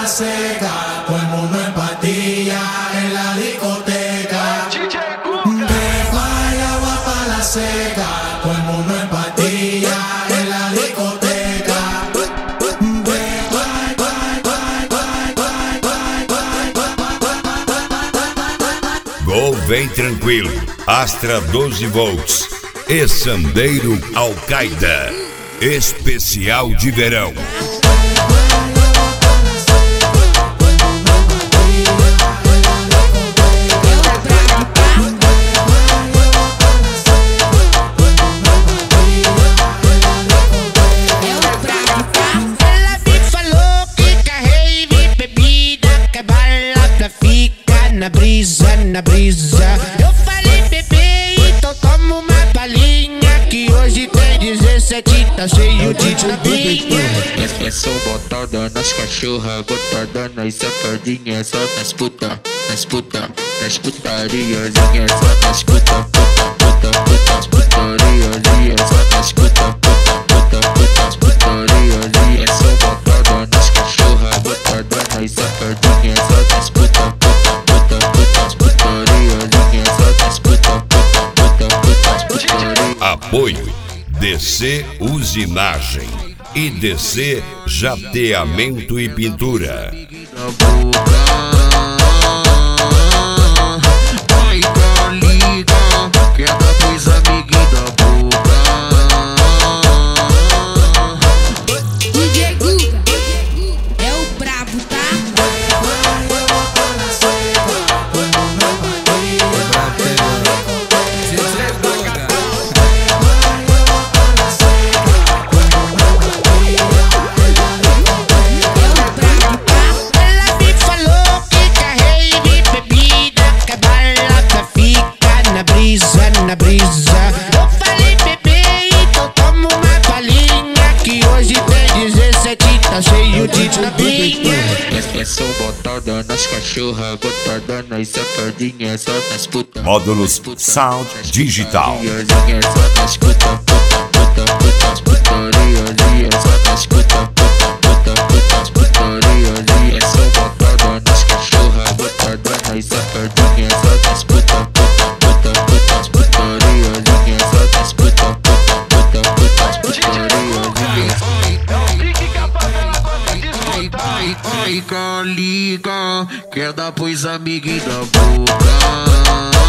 seca, todo el mundo en pastilla en la discoteca. De Guayaba pa' la seca, todo el mundo en pastilla en la discoteca. Gol vem tranquilo, Astra 12 volts e Sandeiro Al-Qaeda, especial de verão. Na brisa, eu falei bebê, então toma uma palhinha, que hoje tem 17, tá cheio de chupinha. É só botada nas cachorras, botada nas safadinhas, só nas puta, nas putarias, só nas puta, putarias, só nas puta, putarias. É só botada nas cachorras, botada nas safadinhas, só nas puta. Apoio DC Usinagem e DC Jateamento e Pintura. Ai, coliga, quer dar pros amiguinhos da boca. DJ Guga é o brabo, tá? Na brisa, eu falei bebê, então toma uma palhinha, que hoje tem 17, tá cheio de chupinha. É só botada nas cachorras, botada nas safadinhas, só nas puta. Módulos Sound Digital. Só nas puta, putarias, só nas puta, putarias. É só botada nas cachorras, botada nas safadinhas, só nas puta. Ai, liga, quer dar pros amiguinhos da boca.